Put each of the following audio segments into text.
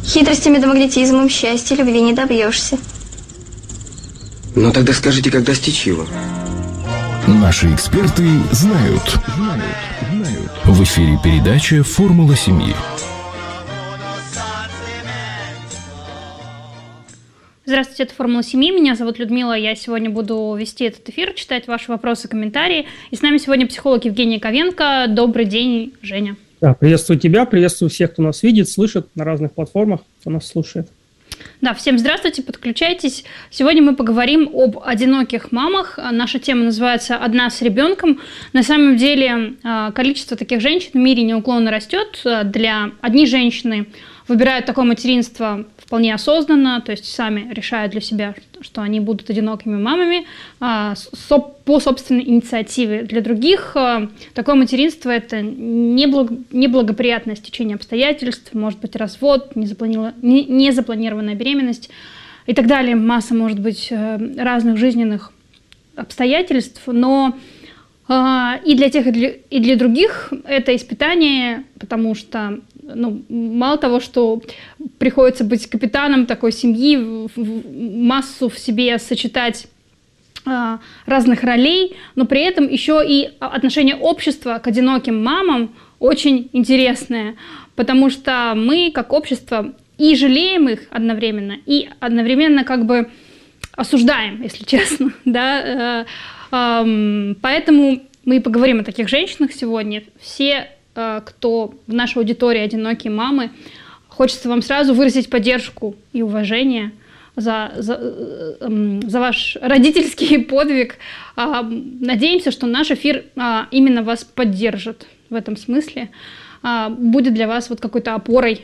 Хитростями да магнетизмом счастья любви не добьешься. Ну тогда скажите, как достичь его? Наши эксперты знают. В эфире передача «Формула семьи». Здравствуйте, это «Формула семьи». Меня зовут Людмила. Я сегодня буду вести этот эфир, читать ваши вопросы, комментарии. И с нами сегодня психолог Евгения Ковенко. Добрый день, Женя. Да, приветствую тебя, приветствую всех, кто нас видит, слышит на разных платформах, кто нас слушает. Да, всем здравствуйте, подключайтесь. Сегодня мы поговорим об одиноких мамах. Наша тема называется «Одна с ребенком». На самом деле количество таких женщин в мире неуклонно растет. Одни женщины выбирают такое материнство вполне осознанно, то есть сами решают для себя, что они будут одинокими мамами по собственной инициативе. Для других такое материнство – это неблагоприятное стечение обстоятельств, может быть развод, незапланированная беременность и так далее. Масса, может быть, разных жизненных обстоятельств, но и для тех, и для других это испытание, потому что мало того, что приходится быть капитаном такой семьи, массу в себе сочетать разных ролей, но при этом еще и отношение общества к одиноким мамам очень интересное, потому что мы, как общество, и жалеем их одновременно, и одновременно как бы осуждаем, если честно, да. Поэтому мы и поговорим о таких женщинах сегодня. Все, кто в нашей аудитории одинокие мамы, хочется вам сразу выразить поддержку и уважение за ваш родительский подвиг. Надеемся, что наш эфир именно вас поддержит в этом смысле, будет для вас вот какой-то опорой.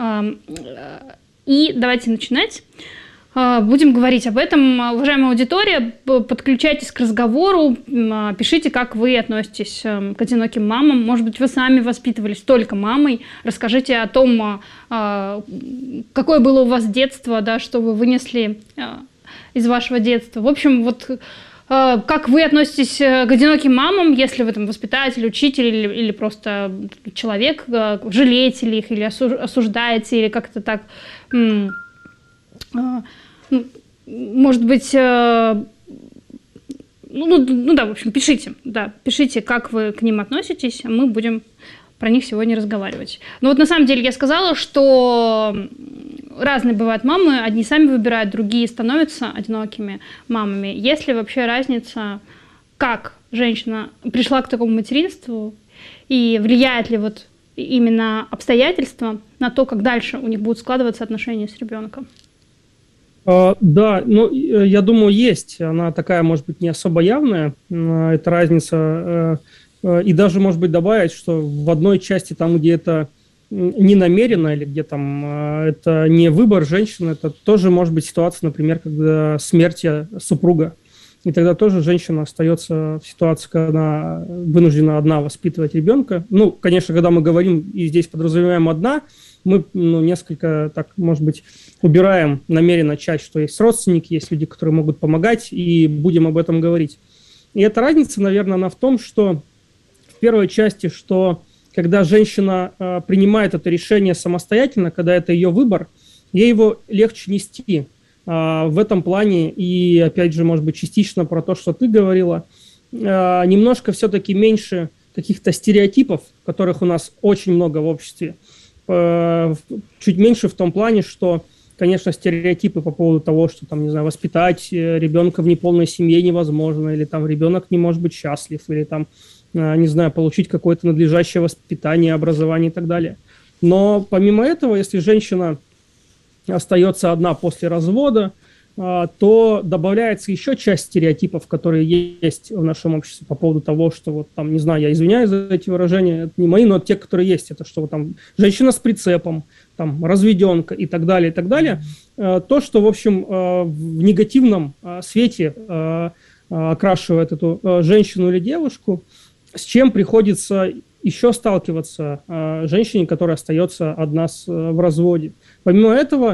И давайте начинать. Будем говорить об этом. Уважаемая аудитория, подключайтесь к разговору, пишите, как вы относитесь к одиноким мамам. Может быть, вы сами воспитывались только мамой. Расскажите о том, какое было у вас детство, да, что вы вынесли из вашего детства. В общем, вот как вы относитесь к одиноким мамам, если вы там воспитатель, учитель или просто человек, жалеете ли их или осуждаете, или как-то так... может быть, в общем, пишите, как вы к ним относитесь, а мы будем про них сегодня разговаривать. Но вот на самом деле я сказала, что разные бывают мамы, одни сами выбирают, другие становятся одинокими мамами. Есть ли вообще разница, как женщина пришла к такому материнству, и влияет ли вот именно обстоятельства на то, как дальше у них будут складываться отношения с ребенком? Да, я думаю, есть. Она такая, может быть, не особо явная, эта разница. И даже, может быть, добавить, что в одной части, там, где это не намеренно, или где там это не выбор женщины, это тоже может быть ситуация, например, когда смерть супруга. И тогда тоже женщина остается в ситуации, когда она вынуждена одна воспитывать ребенка. Конечно, когда мы говорим, и здесь подразумеваем одна, мы несколько, так, может быть, убираем намеренно часть, что есть родственники, есть люди, которые могут помогать, и будем об этом говорить. И эта разница, наверное, она в том, что в первой части, что когда женщина принимает это решение самостоятельно, когда это ее выбор, ей его легче нести. В этом плане, и опять же, может быть, частично про то, что ты говорила, немножко все-таки меньше каких-то стереотипов, которых у нас очень много в обществе. Чуть меньше в том плане, что, конечно, стереотипы по поводу того, что, там, не знаю, воспитать ребенка в неполной семье невозможно, или там ребенок не может быть счастлив, или там, не знаю, получить какое-то надлежащее воспитание, образование и так далее. Но помимо этого, если женщина остается одна после развода, то добавляется еще часть стереотипов, которые есть в нашем обществе по поводу того, что вот там, не знаю, я извиняюсь за эти выражения, это не мои, но те, которые есть, это что вот там женщина с прицепом, там разведенка и так далее, и так далее. То, что, в общем, в негативном свете окрашивает эту женщину или девушку, с чем приходится еще сталкиваться женщине, которая остается одна в разводе. Помимо этого,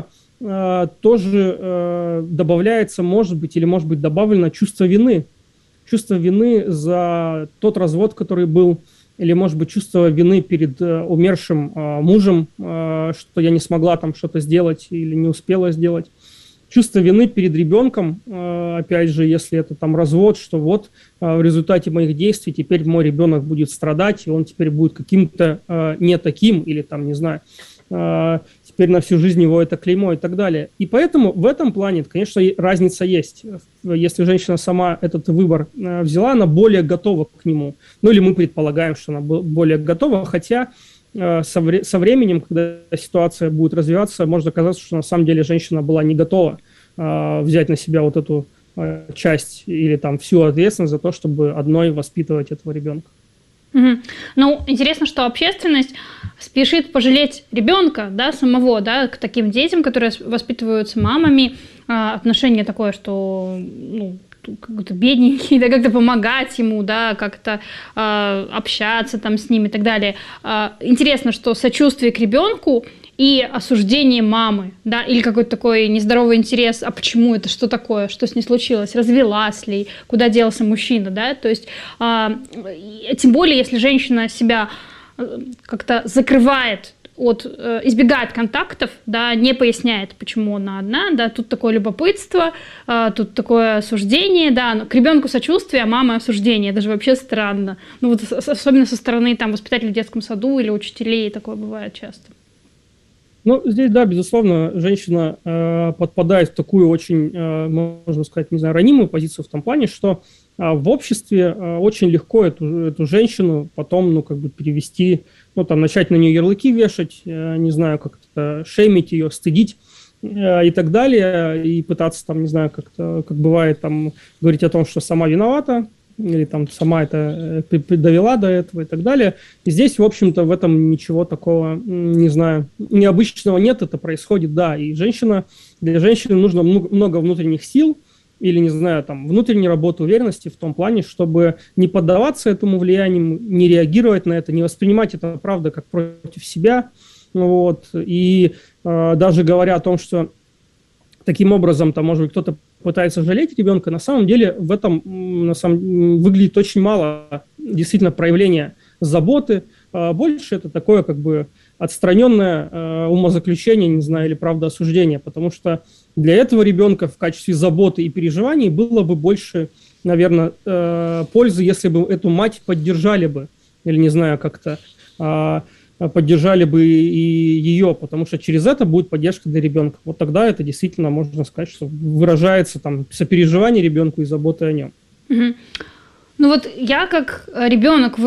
тоже добавляется, может быть добавлено чувство вины. Чувство вины за тот развод, который был, или, может быть, чувство вины перед умершим мужем, что я не смогла там что-то сделать или не успела сделать. Чувство вины перед ребенком, опять же, если это там развод, что вот в результате моих действий теперь мой ребенок будет страдать, и он теперь будет каким-то не таким, или там, не знаю, теперь на всю жизнь его это клеймо и так далее. И поэтому в этом плане, конечно, разница есть. Если женщина сама этот выбор взяла, она более готова к нему. Ну или мы предполагаем, что она более готова, хотя со временем, когда ситуация будет развиваться, может оказаться, что на самом деле женщина была не готова взять на себя вот эту часть или там всю ответственность за то, чтобы одной воспитывать этого ребенка. Угу. Ну, интересно, что общественность спешит пожалеть ребенка, да, самого, да, к таким детям, которые воспитываются мамами. Отношение такое, что, ну, как-то бедненький, да, как-то помогать ему, да, как-то общаться там с ними и так далее. Интересно, что сочувствие к ребенку и осуждение мамы, да, или какой-то такой нездоровый интерес, а почему это, что такое, что с ней случилось, развелась ли, куда делся мужчина, да, то есть, тем более, если женщина себя как-то закрывает избегает контактов, да, не поясняет, почему она одна, да, тут такое любопытство, тут такое осуждение, да, но к ребенку сочувствие, а мама осуждение, это же вообще странно, ну вот особенно со стороны там воспитателей в детском саду или учителей такое бывает часто. Ну, здесь, да, безусловно, женщина подпадает в такую очень, можно сказать, не знаю, ранимую позицию в том плане, что в обществе очень легко эту женщину потом, ну, как бы перевести, ну, там, начать на нее ярлыки вешать, не знаю, как-то шеймить ее, стыдить и так далее, и пытаться, там, не знаю, как-то, как бывает, там, говорить о том, что сама виновата, или там сама это довела до этого и так далее. И здесь, в общем-то, в этом ничего такого, не знаю, необычного нет, это происходит, да. И для женщины нужно много внутренних сил или, не знаю, там, внутренней работы, уверенности в том плане, чтобы не поддаваться этому влиянию, не реагировать на это, не воспринимать это, правда, как против себя. Вот. И даже говоря о том, что таким образом, там, может быть, кто-то пытается жалеть ребенка, на самом деле в этом выглядит очень мало действительно проявления заботы. Больше это такое как бы отстраненное умозаключение, не знаю, или правда осуждение, потому что для этого ребенка в качестве заботы и переживаний было бы больше, наверное, пользы, если бы эту мать поддержали бы, или, не знаю, как-то поддержали бы и ее, потому что через это будет поддержка для ребенка. Вот тогда это действительно, можно сказать, что выражается там сопереживание ребенку и забота о нем. Угу. Ну вот я как ребенок,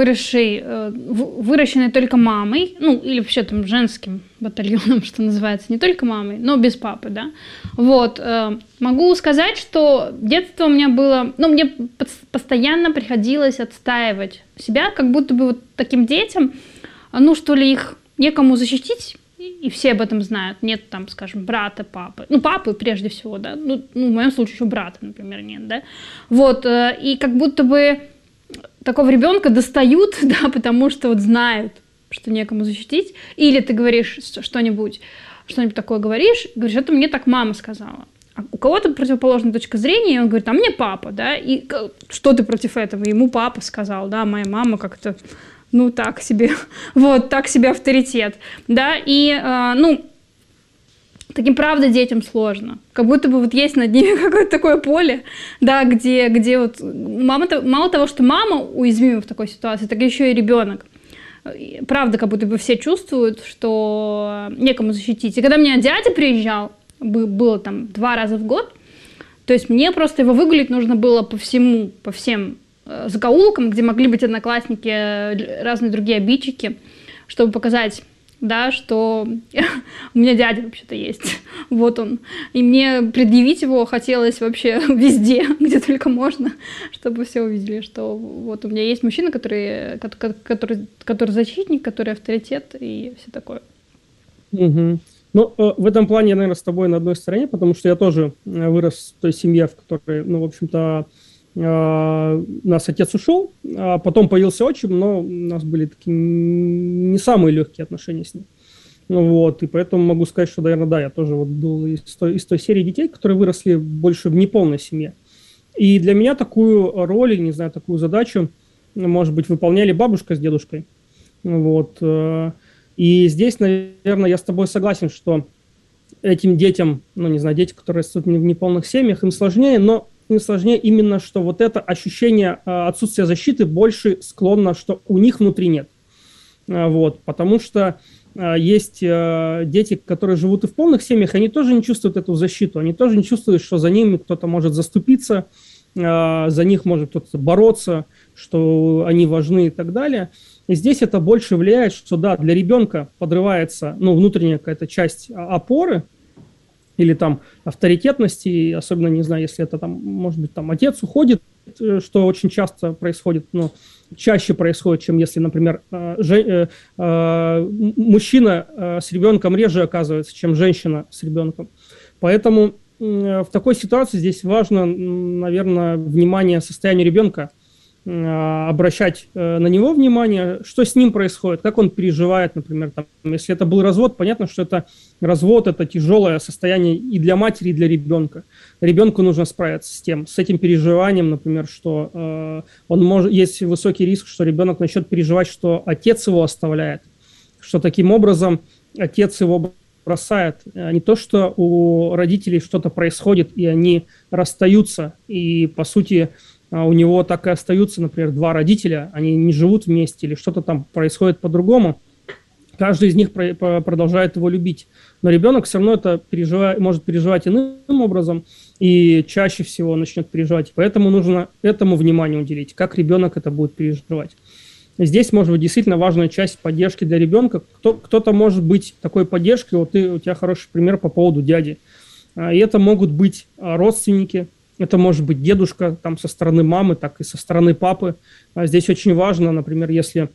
выращенный только мамой, ну или вообще там женским батальоном, что называется, не только мамой, но без папы, да, вот, могу сказать, что детство у меня было, ну мне постоянно приходилось отстаивать себя, как будто бы вот таким детям, ну, что ли, их некому защитить, и все об этом знают. Нет там, скажем, брата, папы. Ну, папы прежде всего, да. Ну, в моем случае еще брата, например, нет, да. Вот, и как будто бы такого ребенка достают, да, потому что вот знают, что некому защитить. Или ты говоришь что-нибудь такое говоришь это мне так мама сказала. А у кого-то противоположная точка зрения, и он говорит, а мне папа, да. И что ты против этого? Ему папа сказал, да, моя мама как-то... Ну, так себе, вот, так себе авторитет, да, и, ну, таким, правда, детям сложно, как будто бы вот есть над ними какое-то такое поле, да, где вот, мало того, что мама уязвима в такой ситуации, так еще и ребенок, правда, как будто бы все чувствуют, что некому защитить, и когда у меня дядя приезжал, было там 2 раза в год, то есть мне просто его выгулить нужно было по всем закоулкам, где могли быть одноклассники, разные другие обидчики, чтобы показать, да, что у меня дядя вообще-то есть, вот он. И мне предъявить его хотелось вообще везде, где только можно, чтобы все увидели, что вот у меня есть мужчина, который защитник, который авторитет и все такое. Угу. Ну, в этом плане я, наверное, с тобой на одной стороне, потому что я тоже вырос в той семье, в которой, ну, в общем-то, у нас отец ушел, а потом появился отчим, но у нас были такие не самые легкие отношения с ним. Вот, и поэтому могу сказать, что, наверное, да, я тоже вот был из той серии детей, которые выросли больше в неполной семье. И для меня такую роль, не знаю, такую задачу может быть, выполняли бабушка с дедушкой. Вот. И здесь, наверное, я с тобой согласен, что этим детям, ну, не знаю, дети, которые растут в неполных семьях, им сложнее, но им сложнее именно, что вот это ощущение отсутствия защиты больше склонно, что у них внутри нет. Вот. Потому что есть дети, которые живут и в полных семьях, они тоже не чувствуют эту защиту, они тоже не чувствуют, что за ними кто-то может заступиться, за них может кто-то бороться, что они важны и так далее. И здесь это больше влияет, что да, для ребенка подрывается, ну, внутренняя какая-то часть опоры или там авторитетности, особенно, не знаю, если это там, может быть, там отец уходит, что очень часто происходит, но чаще происходит, чем если, например, мужчина с ребенком реже оказывается, чем женщина с ребенком. Поэтому в такой ситуации здесь важно, наверное, внимание состоянию ребенка, обращать на него внимание, что с ним происходит, как он переживает, например, там, если это был развод, понятно, что это развод, это тяжелое состояние и для матери, и для ребенка. Ребенку нужно справиться с этим переживанием, например, что есть высокий риск, что ребенок начнет переживать, что отец его оставляет, что таким образом отец его бросает. Не то, что у родителей что-то происходит, и они расстаются, и, по сути, у него так и остаются, например, два родителя, они не живут вместе, или что-то там происходит по-другому. Каждый из них продолжает его любить. Но ребенок все равно это может переживать иным образом, и чаще всего начнет переживать. Поэтому нужно этому внимание уделить, как ребенок это будет переживать. Здесь может быть действительно важная часть поддержки для ребенка. Кто-то может быть такой поддержкой, вот у тебя хороший пример по поводу дяди. И это могут быть родственники, это может быть дедушка там, со стороны мамы, так и со стороны папы. Здесь очень важно, например, если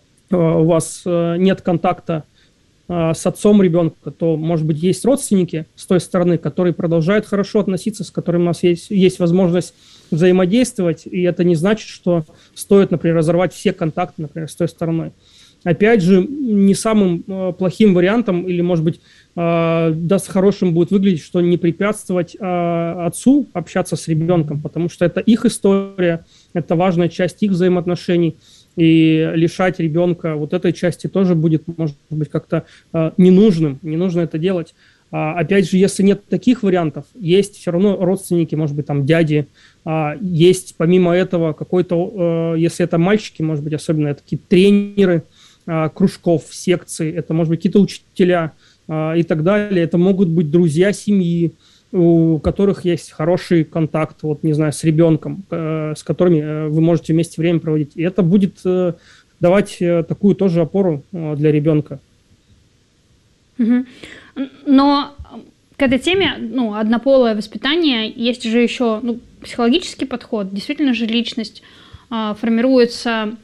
у вас нет контакта с отцом ребенка, то, может быть, есть родственники с той стороны, которые продолжают хорошо относиться, с которыми у нас есть возможность взаимодействовать, и это не значит, что стоит, например, разорвать все контакты, например, с той стороной. Опять же, не самым плохим вариантом, или, может быть, даст хорошим будет выглядеть, что не препятствовать отцу общаться с ребенком, потому что это их история, это важная часть их взаимоотношений, и лишать ребенка вот этой части тоже будет, может быть, как-то ненужным, не нужно это делать. Опять же, если нет таких вариантов, есть все равно родственники, может быть, там дяди, есть помимо этого какой-то, если это мальчики, может быть, особенно это какие-то тренеры кружков, секций, это, может быть, какие-то учителя и так далее, это могут быть друзья семьи, у которых есть хороший контакт, вот, не знаю, с ребенком, с которыми вы можете вместе время проводить. И это будет давать такую тоже опору для ребенка. Но к этой теме, однополое воспитание, есть же еще психологический подход. Действительно же личность формируется,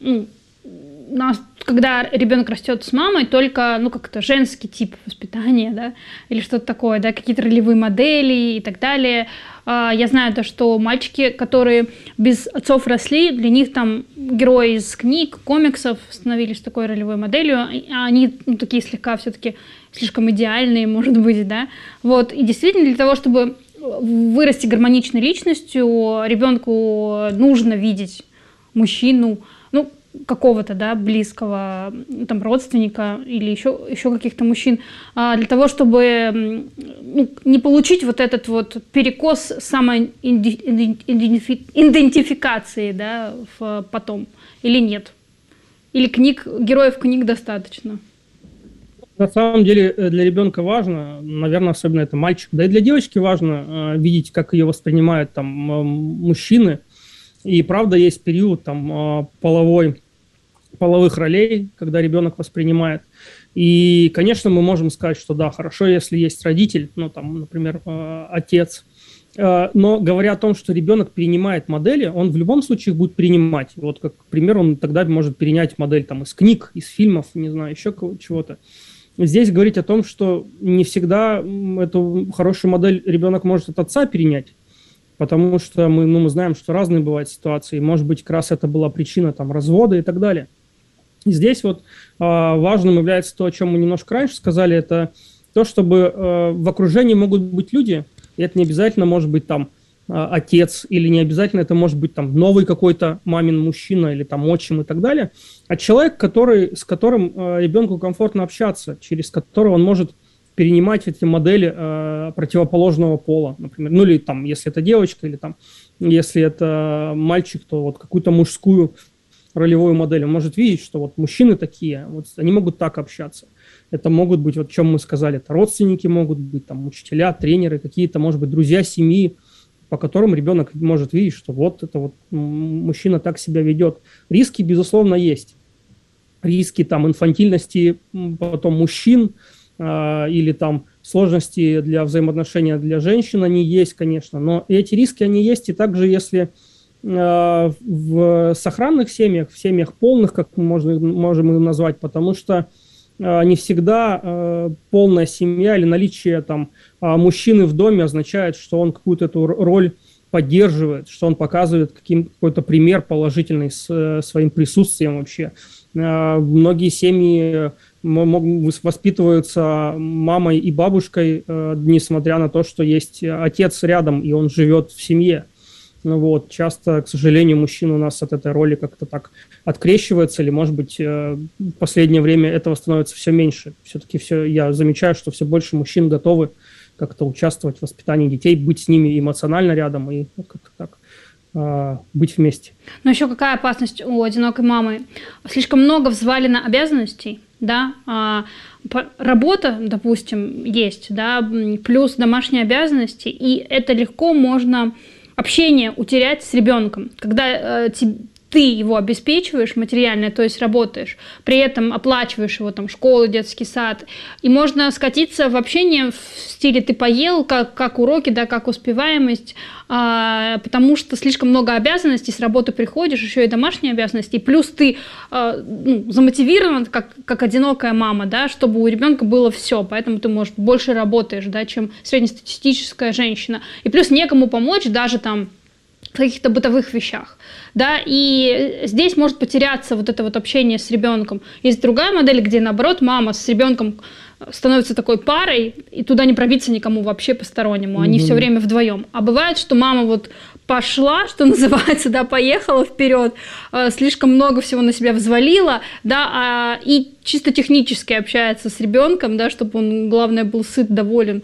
когда ребенок растет с мамой, только, как-то женский тип воспитания, да, или что-то такое, да, какие-то ролевые модели и так далее. Я знаю то, что мальчики, которые без отцов росли, для них там герои из книг, комиксов становились такой ролевой моделью, а они такие слегка все-таки слишком идеальные, может быть, да. Вот, и действительно для того, чтобы вырасти гармоничной личностью, ребенку нужно видеть мужчину, какого-то, да, близкого, там, родственника или еще каких-то мужчин, для того, чтобы не получить вот этот вот перекос самоидентификации, да, потом, или нет? Или героев книг достаточно? На самом деле для ребенка важно, наверное, особенно это мальчик, да и для девочки важно видеть, как ее воспринимают там мужчины. И правда есть период там половых ролей, когда ребенок воспринимает. И, конечно, мы можем сказать, что да, хорошо, если есть родитель, например, отец. Но говоря о том, что ребенок перенимает модели, он в любом случае их будет принимать. Вот как пример, он тогда может перенять модель там, из книг, из фильмов, не знаю, еще чего-то. Здесь говорить о том, что не всегда эту хорошую модель ребенок может от отца перенять, потому что мы знаем, что разные бывают ситуации. Может быть, как раз это была причина там, развода и так далее. И здесь вот важным является то, о чем мы немножко раньше сказали, это то, чтобы в окружении могут быть люди, и это не обязательно может быть там отец, или не обязательно это может быть там новый какой-то мамин мужчина или там отчим и так далее, а человек, с которым ребенку комфортно общаться, через которого он может перенимать эти модели противоположного пола, например, ну или там, если это девочка, или там, если это мальчик, то вот какую-то мужскую ролевую модель. Он может видеть, что вот мужчины такие, вот они могут так общаться. Это могут быть, вот о чем мы сказали, это родственники могут быть, там, учителя, тренеры, какие-то, может быть, друзья семьи, по которым ребенок может видеть, что вот это вот мужчина так себя ведет. Риски, безусловно, есть. Риски там инфантильности потом мужчин или там сложности для взаимоотношения для женщин, они есть, конечно, но эти риски, они есть, и также если в сохранных семьях, в семьях полных, как мы можем их назвать, потому что не всегда полная семья или наличие там мужчины в доме означает, что он какую-то эту роль поддерживает, что он показывает какой-то пример положительный своим присутствием вообще. Многие семьи воспитываются мамой и бабушкой, несмотря на то, что есть отец рядом, и он живет в семье. Ну вот, часто, к сожалению, мужчина у нас от этой роли как-то так открещивается, или, может быть, в последнее время этого становится все меньше. Все-таки я замечаю, что все больше мужчин готовы как-то участвовать в воспитании детей, быть с ними эмоционально рядом и как-то так быть вместе. Но еще какая опасность у одинокой мамы? Слишком много взвалено обязанностей, да, работа, допустим, есть, да, плюс домашние обязанности, и это легко можно общение утерять с ребенком, когда ты его обеспечиваешь материально, то есть работаешь, при этом оплачиваешь его там школу, детский сад, и можно скатиться в общение в стиле «ты поел», как уроки, да, как успеваемость, потому что слишком много обязанностей, с работы приходишь, еще и домашние обязанности, и плюс ты замотивирован, как одинокая мама, да, чтобы у ребенка было все, поэтому ты, может, больше работаешь, да, чем среднестатистическая женщина, и плюс некому помочь даже там в каких-то бытовых вещах, да, и здесь может потеряться вот это вот общение с ребенком. Есть другая модель, где, наоборот, мама с ребенком становится такой парой, и туда не пробиться никому вообще постороннему, они все время вдвоем. А бывает, что мама вот пошла, что называется, да, поехала вперед, слишком много всего на себя взвалила, да, и чисто технически общается с ребенком, да, чтобы он, главное, был сыт, доволен,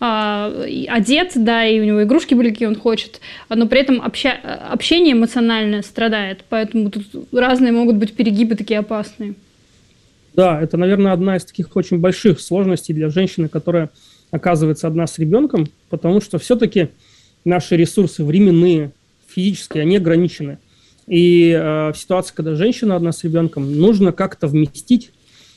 одет, да, и у него игрушки были, какие он хочет, но при этом общение эмоциональное страдает, поэтому тут разные могут быть перегибы такие опасные. Да, это, наверное, одна из таких очень больших сложностей для женщины, которая оказывается одна с ребенком, потому что все-таки наши ресурсы временные, физические, они ограничены. И в ситуации, когда женщина одна с ребенком, нужно как-то вместить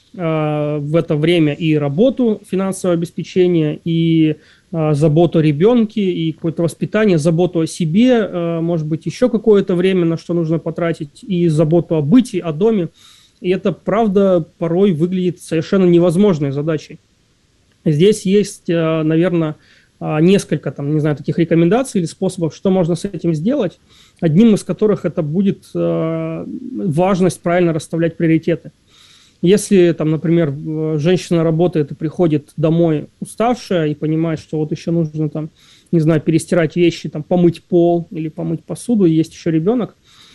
в это время и работу, финансовое обеспечение, и заботу о ребенке, и какое-то воспитание, заботу о себе, может быть, еще какое-то время, на что нужно потратить, и заботу о быте, о доме. И это, правда, порой выглядит совершенно невозможной задачей. Здесь есть, наверное, несколько, там, не знаю, таких рекомендаций или способов, что можно с этим сделать. Одним из которых это будет важность правильно расставлять приоритеты. Если, там, например, женщина работает и приходит домой уставшая и понимает, что вот еще нужно, там, не знаю, перестирать вещи, там, помыть пол или помыть посуду, и есть еще ребенок,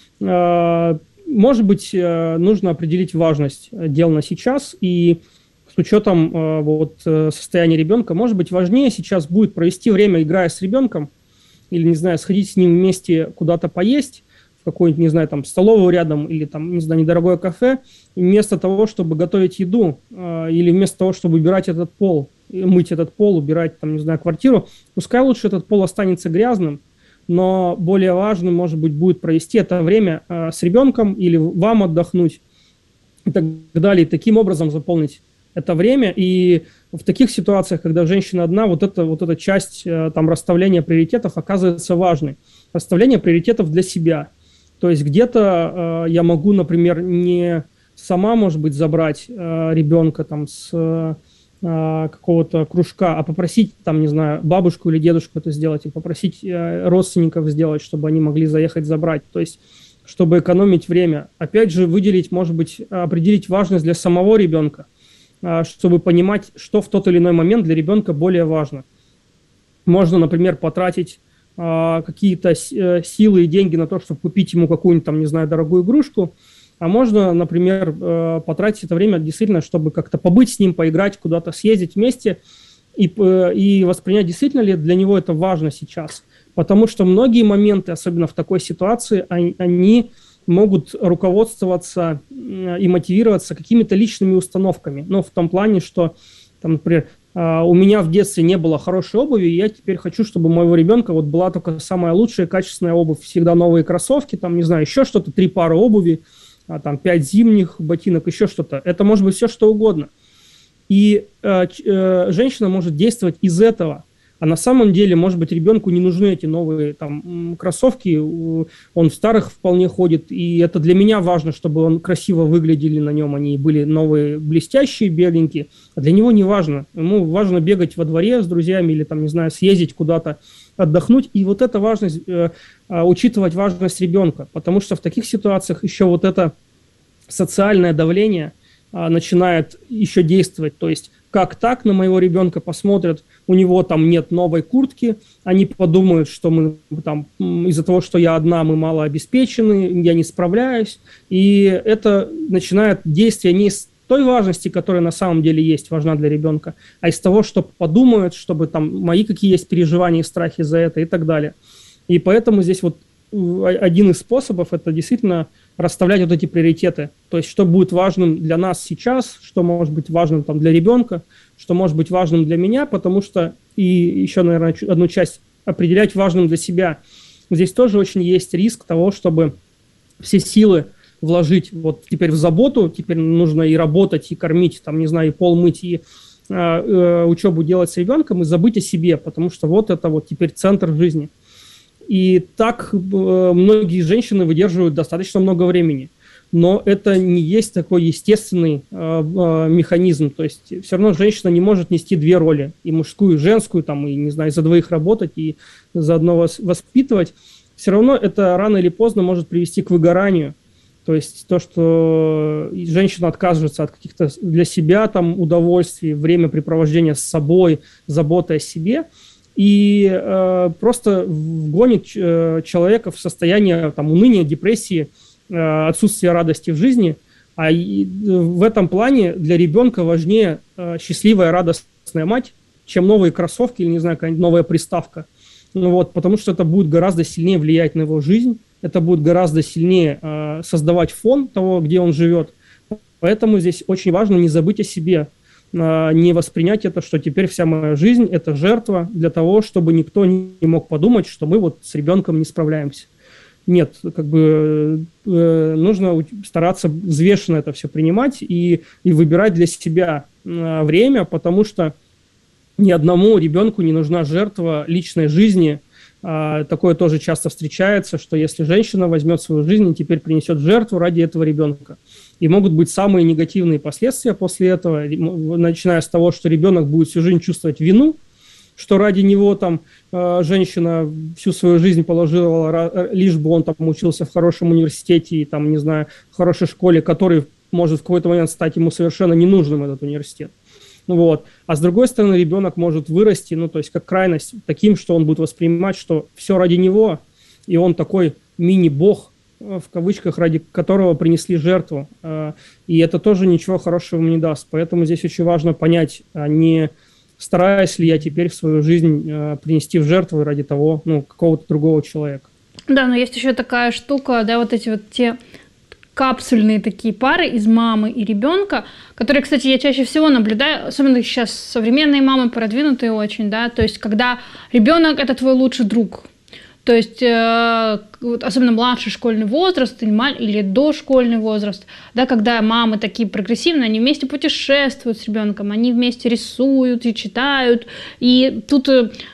может быть, нужно определить важность дел на сейчас, и с учетом состояния ребенка, может быть, важнее сейчас будет провести время, играя с ребенком, или, не знаю, сходить с ним вместе куда-то поесть, в какую-нибудь, не знаю, там, столовую рядом, или, там, не знаю, недорогое кафе, вместо того, чтобы готовить еду, или вместо того, чтобы убирать этот пол, мыть этот пол, убирать, там, не знаю, квартиру, пускай лучше этот пол останется грязным, но более важным, может быть, будет провести это время с ребенком или вам отдохнуть и так далее. И таким образом заполнить это время. И в таких ситуациях, когда женщина одна, вот эта часть там, расставления приоритетов оказывается важной. Расставление приоритетов для себя. То есть где-то я могу, например, не сама, может быть, забрать ребенка там, с какого-то кружка, а попросить, там, не знаю, бабушку или дедушку это сделать, и попросить родственников сделать, чтобы они могли заехать забрать. То есть, чтобы экономить время. Опять же, выделить, может быть, определить важность для самого ребенка, чтобы понимать, что в тот или иной момент для ребенка более важно. Можно, например, потратить какие-то силы и деньги на то, чтобы купить ему какую-нибудь там, не знаю, дорогую игрушку, а можно, например, потратить это время действительно, чтобы как-то побыть с ним, поиграть, куда-то съездить вместе и воспринять, действительно ли для него это важно сейчас. Потому что многие моменты, особенно в такой ситуации, они могут руководствоваться и мотивироваться какими-то личными установками. Ну, в том плане, что, там, например, у меня в детстве не было хорошей обуви, и я теперь хочу, чтобы у моего ребенка вот была только самая лучшая, качественная обувь, всегда новые кроссовки, там, не знаю, еще что-то, 3 пары обуви, там, 5 зимних ботинок, еще что-то. Это может быть все, что угодно. И женщина может действовать из этого. А на самом деле, может быть, ребенку не нужны эти новые там, кроссовки, он в старых вполне ходит, и это для меня важно, чтобы он красиво выглядели на нем, они были новые, блестящие, беленькие, а для него не важно. Ему важно бегать во дворе с друзьями или, там, не знаю, съездить куда-то, отдохнуть, и вот эта важность, учитывать важность ребенка, потому что в таких ситуациях еще вот это социальное давление начинает еще действовать, то есть как так на моего ребенка посмотрят, у него там нет новой куртки, они подумают, что мы там из-за того, что я одна, мы малообеспечены, я не справляюсь, и это начинает действие не из той важности, которая на самом деле есть, важна для ребенка, а из того, что подумают, чтобы там мои какие есть переживания и страхи за это и так далее. И поэтому здесь вот один из способов – это действительно расставлять вот эти приоритеты. То есть, что будет важным для нас сейчас, что может быть важным там, для ребенка, что может быть важным для меня, потому что, и еще, наверное, одну часть определять важным для себя. Здесь тоже очень есть риск того, чтобы все силы вложить вот теперь в заботу, теперь нужно и работать, и кормить, там, не знаю, и пол мыть, и учебу делать с ребенком, и забыть о себе, потому что вот это вот теперь центр жизни. И так многие женщины выдерживают достаточно много времени. Но это не есть такой естественный механизм. То есть все равно женщина не может нести 2 роли. И мужскую, и женскую, там, и, не знаю, за 2 работать, и заодно воспитывать. Все равно это рано или поздно может привести к выгоранию. То есть то, что женщина отказывается от каких-то для себя там, удовольствий, времяпрепровождения с собой, заботы о себе – и просто вгонит человека в состояние там, уныния, депрессии, отсутствия радости в жизни. А в этом плане для ребенка важнее счастливая, радостная мать, чем новые кроссовки или, не знаю, какая-нибудь новая приставка. Ну, вот, потому что это будет гораздо сильнее влиять на его жизнь, это будет гораздо сильнее создавать фон того, где он живет. Поэтому здесь очень важно не забыть о себе, не воспринять это, что теперь вся моя жизнь – это жертва для того, чтобы никто не мог подумать, что мы вот с ребенком не справляемся. Нет, как бы нужно стараться взвешенно это все принимать и выбирать для себя время, потому что ни одному ребенку не нужна жертва личной жизни. Такое тоже часто встречается, что если женщина возьмет свою жизнь и теперь принесет жертву ради этого ребенка. И могут быть самые негативные последствия после этого, начиная с того, что ребенок будет всю жизнь чувствовать вину, что ради него там женщина всю свою жизнь положила, лишь бы он там учился в хорошем университете и там, не знаю, в хорошей школе, который может в какой-то момент стать ему совершенно ненужным, этот университет. Вот. А с другой стороны, ребенок может вырасти, ну, то есть как крайность таким, что он будет воспринимать, что все ради него, и он такой мини-бог, в кавычках, ради которого принесли жертву. И это тоже ничего хорошего ему не даст. Поэтому здесь очень важно понять, не стараюсь ли я теперь в свою жизнь принести в жертву ради того, ну, какого-то другого человека. Да, но есть еще такая штука, да, вот эти вот те капсульные такие пары из мамы и ребенка, которые, кстати, я чаще всего наблюдаю, особенно сейчас современные мамы продвинутые очень, да, то есть когда ребенок – это твой лучший друг. То есть, особенно младший школьный возраст или дошкольный возраст, да, когда мамы такие прогрессивные, они вместе путешествуют с ребенком, они вместе рисуют и читают. И тут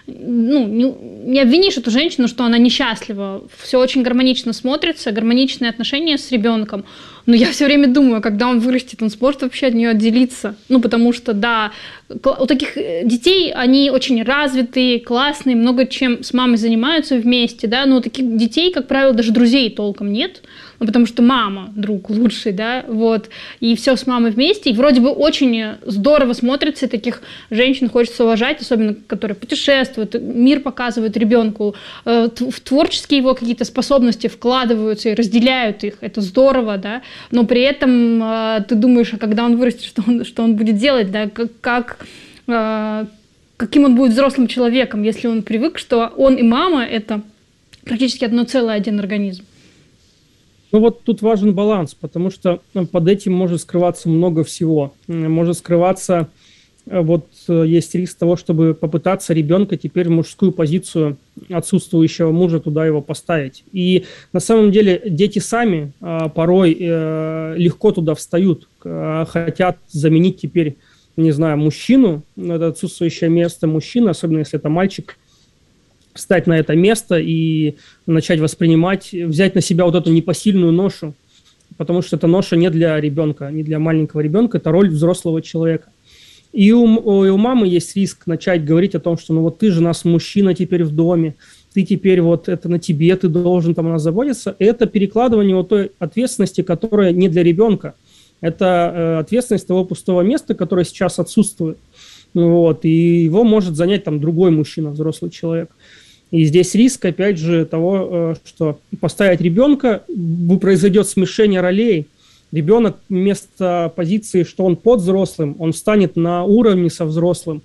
не обвинишь эту женщину, что она несчастлива. Все очень гармонично смотрится, гармоничные отношения с ребенком. Но я все время думаю, когда он вырастет, он сможет вообще от нее отделиться. Ну, потому что, да, у таких детей, они очень развитые, классные, много чем с мамой занимаются вместе, да, но у таких детей, как правило, даже друзей толком нет, ну, потому что мама, друг лучший, да, вот, и все с мамой вместе, и вроде бы очень здорово смотрится, и таких женщин хочется уважать, особенно которые путешествуют, мир показывают ребенку, в творческие его какие-то способности вкладываются и разделяют их, это здорово, да, но при этом ты думаешь, а когда он вырастет, что он будет делать, да, каким он будет взрослым человеком, если он привык, что он и мама – это практически одно целое, один организм. Ну вот тут важен баланс, потому что под этим может скрываться много всего. Может скрываться, вот есть риск того, чтобы попытаться ребенка теперь в мужскую позицию отсутствующего мужа туда его поставить. И на самом деле дети сами порой легко туда встают, хотят заменить теперь, не знаю, мужчину, это отсутствующее место мужчины, особенно если это мальчик, встать на это место и начать воспринимать, взять на себя вот эту непосильную ношу, потому что эта ноша не для ребенка, не для маленького ребенка, это роль взрослого человека. И у мамы есть риск начать говорить о том, что ну вот ты же у нас мужчина теперь в доме, ты теперь вот это на тебе, ты должен там о нас заботиться. Это перекладывание вот той ответственности, которая не для ребенка. Это ответственность того пустого места, которое сейчас отсутствует. Вот, и его может занять там другой мужчина, взрослый человек. И здесь риск, опять же, того, что поставить ребенка, произойдет смешение ролей. Ребенок вместо позиции, что он под взрослым, он встанет на уровне со взрослым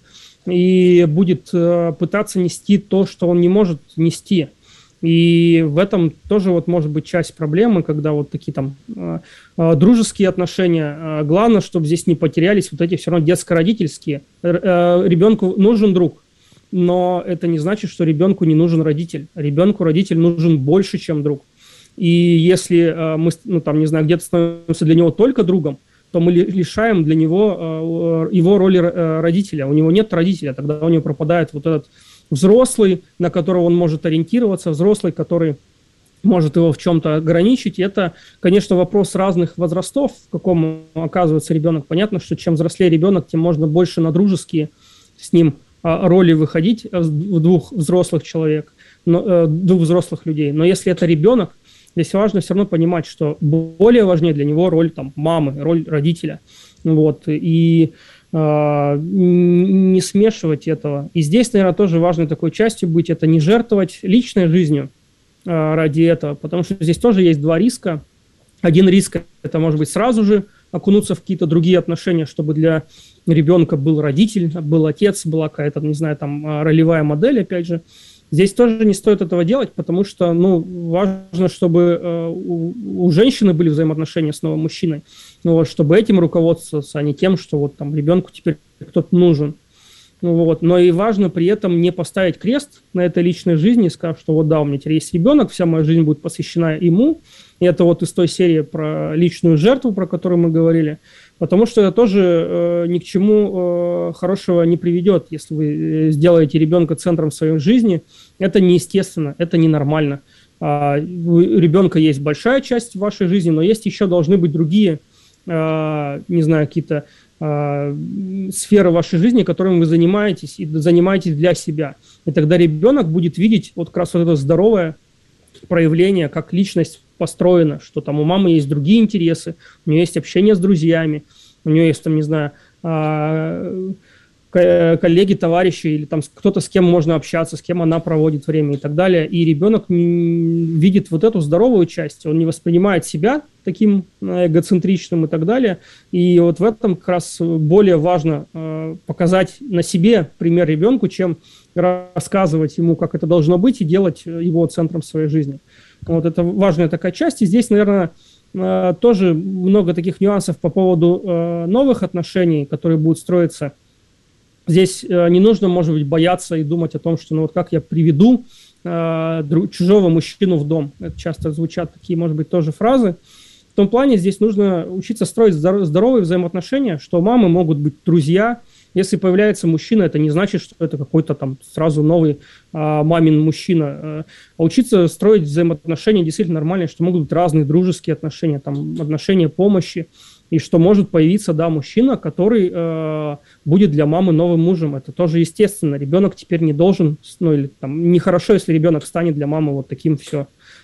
и будет пытаться нести то, что он не может нести. И в этом тоже вот может быть часть проблемы, когда вот такие там дружеские отношения. Главное, чтобы здесь не потерялись вот эти все равно детско-родительские. Ребенку нужен друг, но это не значит, что ребенку не нужен родитель. Ребенку родитель нужен больше, чем друг. И если мы, ну там, не знаю, где-то становимся для него только другом, то мы лишаем для него его роли родителя. У него нет родителя, тогда у него пропадает вот этот взрослый, на которого он может ориентироваться, взрослый, который может его в чем-то ограничить. И это, конечно, вопрос разных возрастов, в каком оказывается ребенок. Понятно, что чем взрослее ребенок, тем можно больше на дружеские с ним роли выходить в двух взрослых человек, двух взрослых людей. Но если это ребенок, здесь важно все равно понимать, что более важнее для него роль там, мамы, роль родителя. Вот. И не смешивать этого. И здесь, наверное, тоже важной такой частью быть, это не жертвовать личной жизнью ради этого, потому что здесь тоже есть два риска. Один риск – это, может быть, сразу же окунуться в какие-то другие отношения, чтобы для ребенка был родитель, был отец, была какая-то, не знаю, там, ролевая модель, опять же. Здесь тоже не стоит этого делать, потому что, ну, важно, чтобы у женщины были взаимоотношения с новым мужчиной, вот, чтобы этим руководствоваться, а не тем, что вот там ребенку теперь кто-то нужен. Вот. Но и важно при этом не поставить крест на этой личной жизни, сказав, что вот да, у меня теперь есть ребенок, вся моя жизнь будет посвящена ему. И это вот из той серии про личную жертву, про которую мы говорили. Потому что это тоже ни к чему хорошего не приведет, если вы сделаете ребенка центром своей жизни. Это неестественно, это ненормально. У ребенка есть большая часть в вашей жизни, но есть еще должны быть другие, не знаю, какие-то сферы вашей жизни, которыми вы занимаетесь, и занимаетесь для себя. И тогда ребенок будет видеть вот как раз вот это здоровое проявление, как личность построена, что там у мамы есть другие интересы, у нее есть общение с друзьями, у нее есть, там, не знаю, коллеги, товарищи, или там кто-то, с кем можно общаться, с кем она проводит время и так далее. И ребенок видит вот эту здоровую часть, он не воспринимает себя таким эгоцентричным и так далее. И вот в этом как раз более важно показать на себе пример ребенку, чем рассказывать ему, как это должно быть, и делать его центром своей жизни. Вот это важная такая часть. И здесь, наверное, тоже много таких нюансов по поводу новых отношений, которые будут строиться. Здесь не нужно, может быть, бояться и думать о том, что ну вот как я приведу чужого мужчину в дом. Это часто звучат такие, может быть, тоже фразы. В том плане здесь нужно учиться строить здоровые взаимоотношения, что у мамы могут быть друзья. Если появляется мужчина, это не значит, что это какой-то там сразу новый мамин мужчина. А учиться строить взаимоотношения действительно нормальные, что могут быть разные дружеские отношения, там, отношения помощи. И что может появиться, да, мужчина, который будет для мамы новым мужем. Это тоже естественно. Ребенок теперь не должен, ну или там нехорошо, если ребенок станет для мамы вот таким все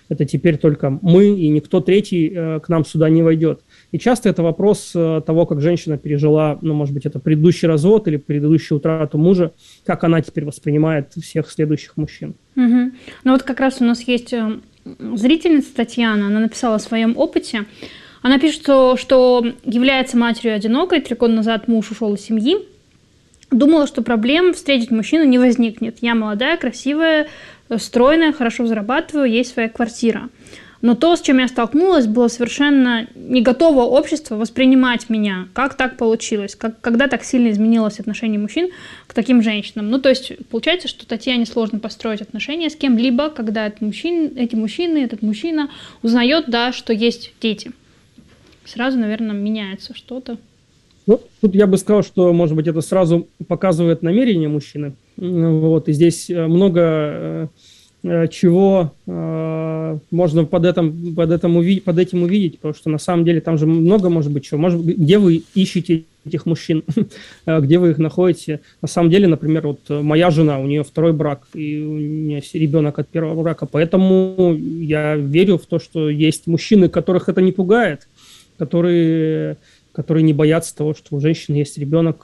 это теперь только мы, и никто третий к нам сюда не войдет. И часто это вопрос того, как женщина пережила, ну, может быть, это предыдущий развод или предыдущую утрату мужа, как она теперь воспринимает всех следующих мужчин. Угу. Ну вот как раз у нас есть зрительница Татьяна, она написала о своем опыте. Она пишет, что является матерью одинокой, 3 года назад муж ушел из семьи. Думала, что проблем встретить мужчину не возникнет. Я молодая, красивая, стройная, хорошо зарабатываю, есть своя квартира. Но то, с чем я столкнулась, было совершенно не готово общество воспринимать меня. Как так получилось? Когда так сильно изменилось отношение мужчин к таким женщинам? Ну, то есть, получается, что Татьяне сложно построить отношения с кем-либо, когда этот мужчина узнает, да, что есть дети. Сразу, наверное, меняется что-то. Ну, тут я бы сказал, что, может быть, это сразу показывает намерение мужчины. Вот, и здесь много чего можно под этим увидеть, потому что на самом деле там же много может быть чего. Может быть, где вы ищете этих мужчин, где вы их находите. На самом деле, например, вот моя жена, у нее 2-й брак, и у нее ребенок от 1-го брака, поэтому я верю в то, что есть мужчины, которых это не пугает, которые не боятся того, что у женщины есть ребенок.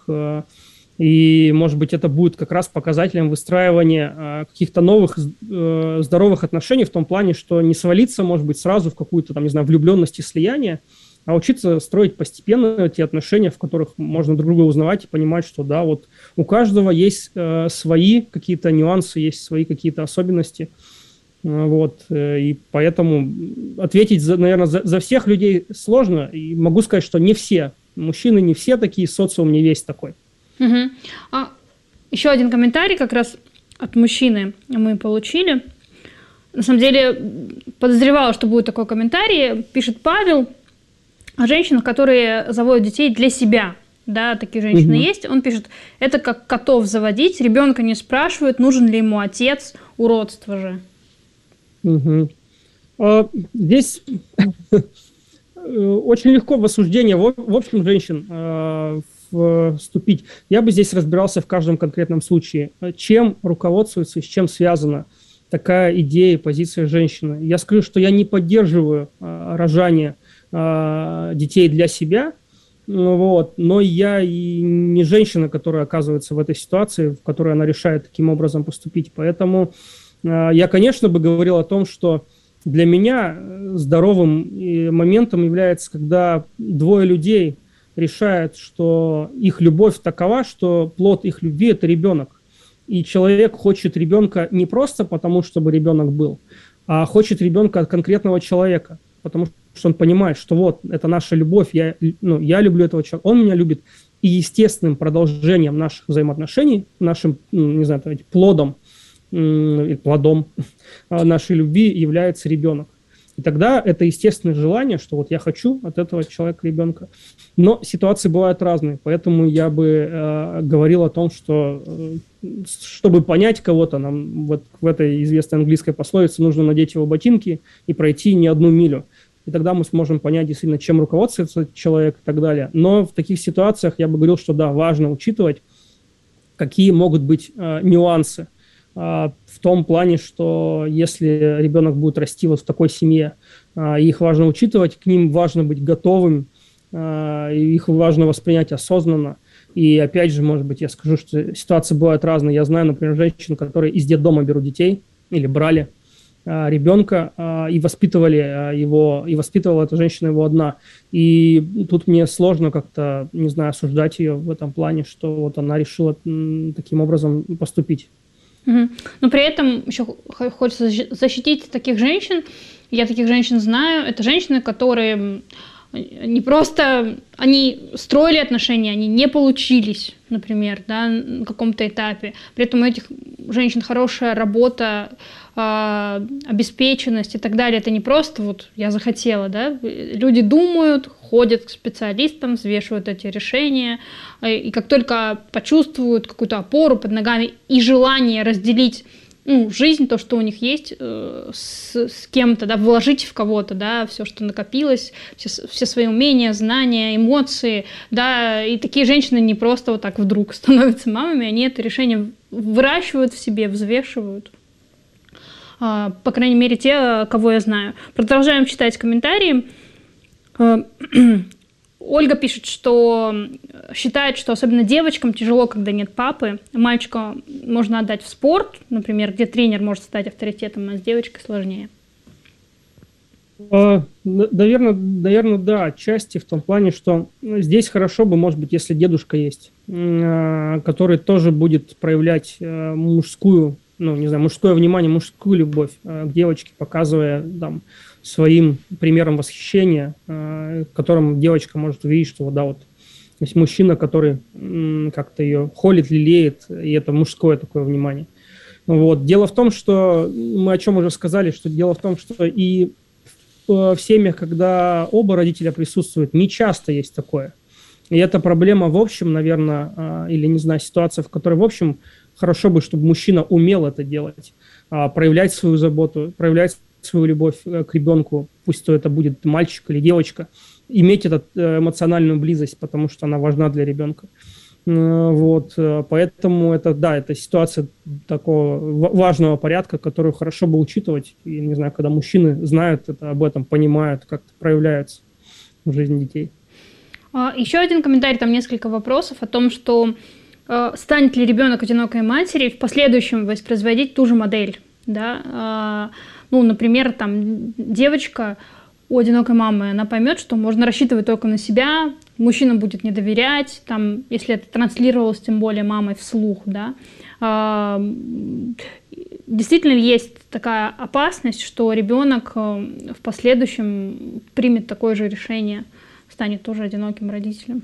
И, может быть, это будет как раз показателем выстраивания каких-то новых здоровых отношений в том плане, что не свалиться, может быть, сразу в какую-то, там, не знаю, влюбленность и слияние, а учиться строить постепенно те отношения, в которых можно друг друга узнавать и понимать, что, да, вот у каждого есть свои какие-то нюансы, есть свои какие-то особенности. Вот, и поэтому ответить, наверное, за всех людей сложно. И могу сказать, что не все. Мужчины не все такие, социум не весь такой. Угу. Еще один комментарий как раз от мужчины мы получили. На самом деле подозревала, что будет такой комментарий. Пишет Павел о женщинах, которые заводят детей для себя. Да, такие женщины есть. Он пишет, это как котов заводить, ребенка не спрашивают, нужен ли ему отец, уродство же. Здесь очень легко в осуждение в общем женщин вступить. Я бы здесь разбирался в каждом конкретном случае. Чем руководствуется и с чем связана такая идея, позиция женщины. Я скажу, что я не поддерживаю рожание детей для себя, вот, но я и не женщина, которая оказывается в этой ситуации, в которой она решает таким образом поступить. Поэтому я, конечно, бы говорил о том, что для меня здоровым моментом является, когда 2 людей решают, что их любовь такова, что плод их любви – это ребенок. И человек хочет ребенка не просто потому, чтобы ребенок был, а хочет ребенка от конкретного человека, потому что он понимает, что вот, это наша любовь, я люблю этого человека, он меня любит. И естественным продолжением наших взаимоотношений, нашим, не знаю, плодом нашей любви является ребенок. И тогда это естественное желание, что вот я хочу от этого человека ребенка. Но ситуации бывают разные, поэтому я бы говорил о том, что чтобы понять кого-то, нам вот в этой известной английской пословице нужно надеть его ботинки и пройти не 1 милю. И тогда мы сможем понять действительно, чем руководствуется человек и так далее. Но в таких ситуациях я бы говорил, что да, важно учитывать, какие могут быть нюансы. В том плане, что если ребенок будет расти вот в такой семье, их важно учитывать, к ним важно быть готовым, их важно воспринять осознанно. И опять же, может быть, я скажу, что ситуации бывают разные. Я знаю, например, женщин, которые из детдома берут детей или брали ребенка и воспитывали его, и воспитывала эта женщина его одна. И тут мне сложно как-то, не знаю, осуждать ее в этом плане, что вот она решила таким образом поступить. Но при этом еще хочется защитить таких женщин. Я таких женщин знаю. Это женщины, которые не просто... Они строили отношения, они не получились, например, да, на каком-то этапе. При этом у этих женщин хорошая работа, обеспеченность и так далее. Это не просто вот я захотела, да. Люди думают, ходят к специалистам, взвешивают эти решения. И как только почувствуют какую-то опору под ногами и желание разделить жизнь, то, что у них есть, с кем-то, да, вложить в кого-то, да, все, что накопилось, все свои умения, знания, эмоции, да, и такие женщины не просто вот так вдруг становятся мамами, они это решение выращивают в себе, взвешивают. по крайней мере, те, кого я знаю. Продолжаем читать комментарии. Ольга пишет, что считает, что особенно девочкам тяжело, когда нет папы. Мальчика можно отдать в спорт, например, где тренер может стать авторитетом, а с девочкой сложнее. Наверное, да, отчасти в том плане, что здесь хорошо бы, может быть, если дедушка есть, который тоже будет проявлять мужское внимание, мужскую любовь к девочке, показывая там своим примером восхищения, которым девочка может увидеть, что то есть мужчина, который как-то ее холит, лелеет, и это мужское такое внимание. Дело в том, что мы о чем уже сказали, что дело в том, что и в семьях, когда оба родителя присутствуют, не часто есть такое. И это проблема в общем, наверное, или, не знаю, ситуация, в которой в общем хорошо бы, чтобы мужчина умел это делать, проявлять свою заботу, проявлять свою любовь к ребенку, пусть то это будет мальчик или девочка, иметь эту эмоциональную близость, потому что она важна для ребенка. Поэтому это ситуация такого важного порядка, которую хорошо бы учитывать. И, не знаю, когда мужчины знают об этом, понимают, как это проявляется в жизни детей. Еще один комментарий, там несколько вопросов о том, что станет ли ребенок одинокой матерью в последующем воспроизводить ту же модель, да? Например, там девочка у одинокой мамы, она поймет, что можно рассчитывать только на себя, мужчина будет не доверять, там, если это транслировалось, тем более мамой вслух, да. Действительно ли есть такая опасность, что ребенок в последующем примет такое же решение, станет тоже одиноким родителем?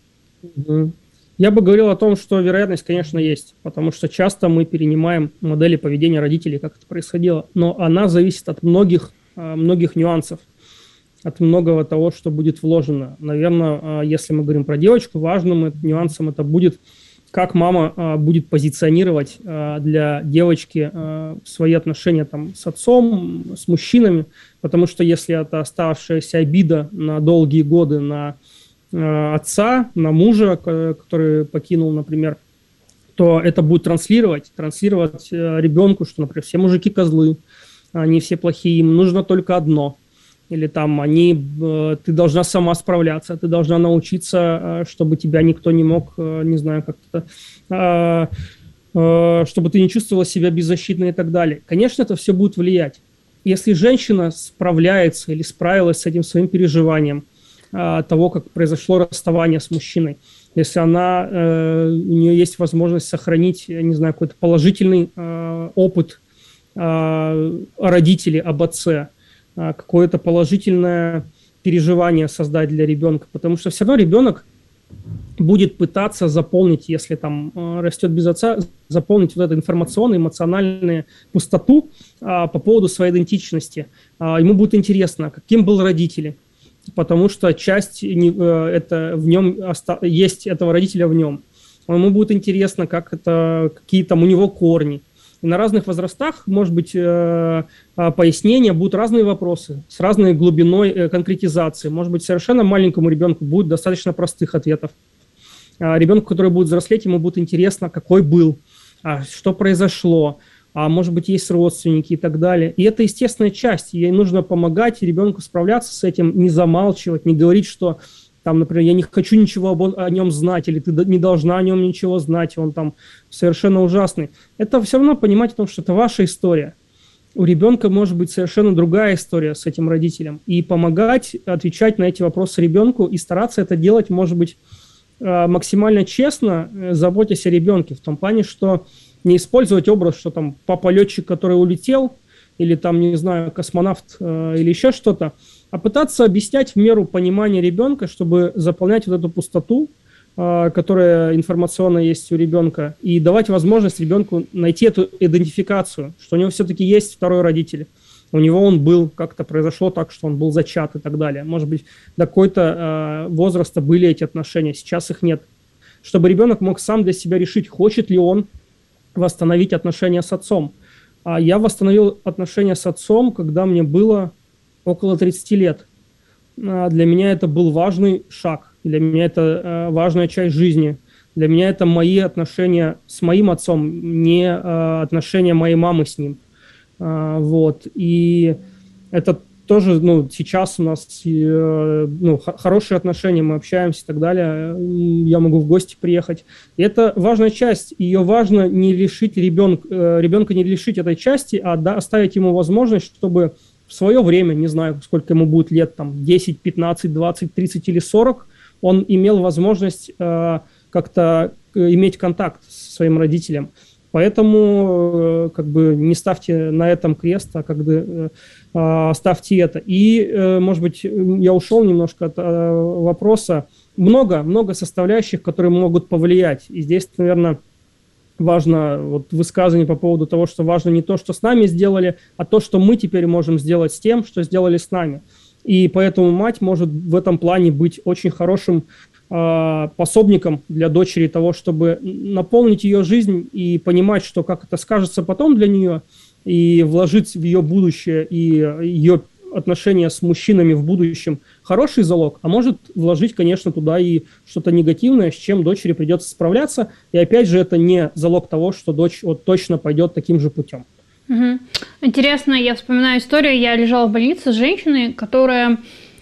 Я бы говорил о том, что вероятность, конечно, есть, потому что часто мы перенимаем модели поведения родителей, как это происходило, но она зависит от многих нюансов, от многого того, что будет вложено. Наверное, если мы говорим про девочку, важным нюансом это будет, как мама будет позиционировать для девочки свои отношения там, с отцом, с мужчинами, потому что если это оставшаяся обида на долгие годы на отца, на мужа, который покинул, например, то это будет транслировать ребенку, что, например, все мужики козлы, они все плохие, им нужно только одно. Или там ты должна сама справляться, ты должна научиться, чтобы тебя никто не мог, не знаю, как-то, чтобы ты не чувствовала себя беззащитной и так далее. Конечно, это все будет влиять. Если женщина справляется или справилась с этим своим переживанием, того, как произошло расставание с мужчиной, если у нее есть возможность сохранить, я не знаю, какой-то положительный опыт родителей об отце, какое-то положительное переживание создать для ребенка, потому что все равно ребенок будет пытаться заполнить, если там растет без отца, заполнить вот эту информационную, эмоциональную пустоту по поводу своей идентичности. Ему будет интересно, каким был родитель, потому что часть это в нем есть этого родителя в нем. Ему будет интересно, какие там у него корни. И на разных возрастах, может быть, пояснения, будут разные вопросы с разной глубиной конкретизации. Может быть, совершенно маленькому ребенку будет достаточно простых ответов. Ребенку, который будет взрослеть, ему будет интересно, какой был, что произошло, может быть, есть родственники и так далее. И это естественная часть. Ей нужно помогать ребенку справляться с этим, не замалчивать, не говорить, что там, например, я не хочу ничего о нем знать, или ты не должна о нем ничего знать, он там совершенно ужасный. Это все равно понимать о том, что это ваша история. У ребенка может быть совершенно другая история с этим родителем. И помогать отвечать на эти вопросы ребенку и стараться это делать, может быть, максимально честно, заботясь о ребенке, в том плане, что не использовать образ, что там папа-летчик, который улетел, или там, не знаю, космонавт или еще что-то, а пытаться объяснять в меру понимания ребенка, чтобы заполнять вот эту пустоту, которая информационно есть у ребенка, и давать возможность ребенку найти эту идентификацию, что у него все-таки есть второй родитель. У него он был, как-то произошло так, что он был зачат и так далее. Может быть, до какой-то возраста были эти отношения, сейчас их нет. Чтобы ребенок мог сам для себя решить, хочет ли он восстановить отношения с отцом. Я восстановил отношения с отцом, когда мне было около 30 лет. Для меня это был важный шаг, для меня это важная часть жизни. Для меня это мои отношения с моим отцом, не отношения моей мамы с ним. Вот. И это тоже, сейчас у нас хорошие отношения, мы общаемся и так далее. Я могу в гости приехать. И это важная часть. Ее важно не лишить ребенка не лишить этой части, а оставить ему возможность, чтобы в свое время, не знаю, сколько ему будет лет, там, 10, 15, 20, 30 или 40, он имел возможность как-то иметь контакт со своим родителем. Поэтому не ставьте на этом крест, а ставьте это. И, может быть, я ушел немножко от вопроса. Много составляющих, которые могут повлиять. И здесь, наверное, важно высказывание по поводу того, что важно не то, что с нами сделали, а то, что мы теперь можем сделать с тем, что сделали с нами. И поэтому мать может в этом плане быть очень хорошим пособником для дочери того, чтобы наполнить ее жизнь и понимать, что как это скажется потом для нее, и вложить в ее будущее и ее отношения с мужчинами в будущем хороший залог, а может вложить, конечно, туда и что-то негативное, с чем дочери придется справляться. И опять же, это не залог того, что дочь точно пойдет таким же путем. Угу. Интересно, я вспоминаю историю. Я лежала в больнице с женщиной, которая